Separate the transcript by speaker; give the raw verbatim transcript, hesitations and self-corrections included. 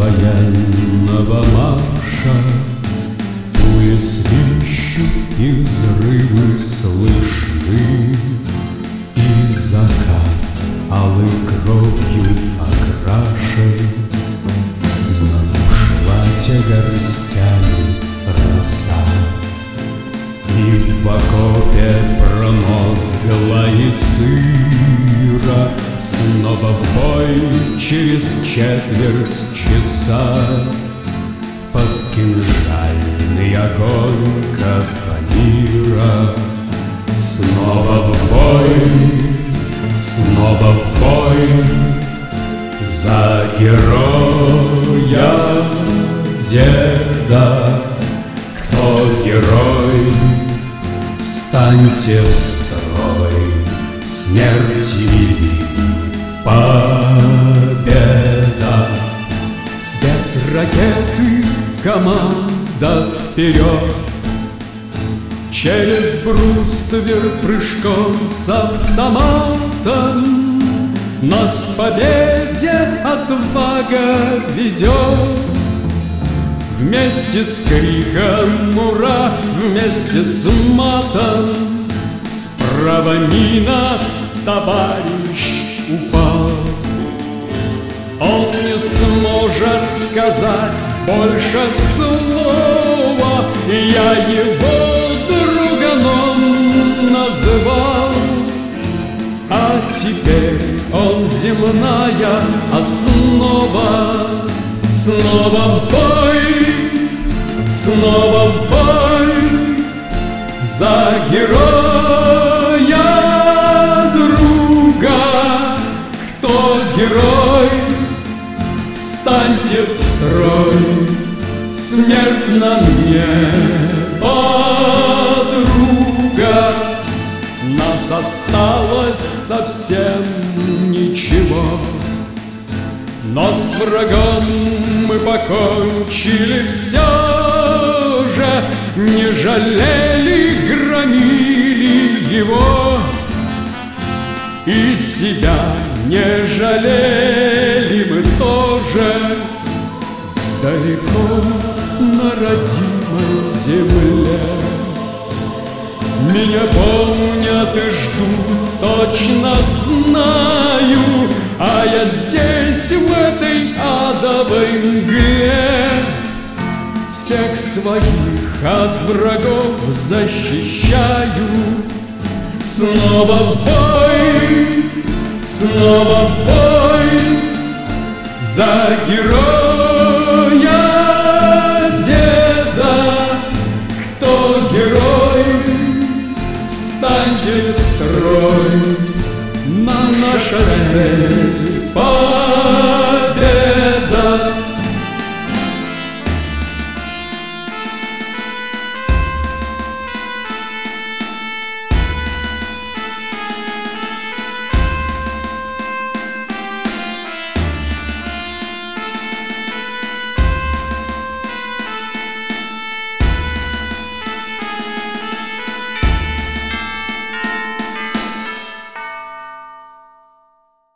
Speaker 1: военного марша. Пули свищут и взрывы слышны, и закат алой кровью окрашен. Над ушла горстями роса, и в окопе промозгла и сыра. Снова в бой через четверть часа под кинжальный огонь канонира. Снова в бой, снова в бой за героя деда. Кто герой? Встаньте в строй, смерти или победа. Свет ракеты, команда вперед. Через бруствер прыжком с автоматом нас к победе отвага ведет. Вместе с криком «Ура!», вместе с матом, справа мина, товарищ упал. Он не сможет сказать больше слова, я его друганом называл. А теперь он земная основа. Снова в бой, снова в бой за героя друга. Кто герой? Встаньте в строй, смерть нам не подруга. Нас осталось совсем ничего, но с врагом мы покончили все же. Не жалели, громили его, и себя не жалели мы тоже. Далеко на родимой земле меня помнят и ждут, точно знаю. А я здесь, в этой адовой мгле, всех своих от врагов защищаю. Снова в бой, снова в бой за героя деда. Кто герой? Встаньте в строй, наша цель.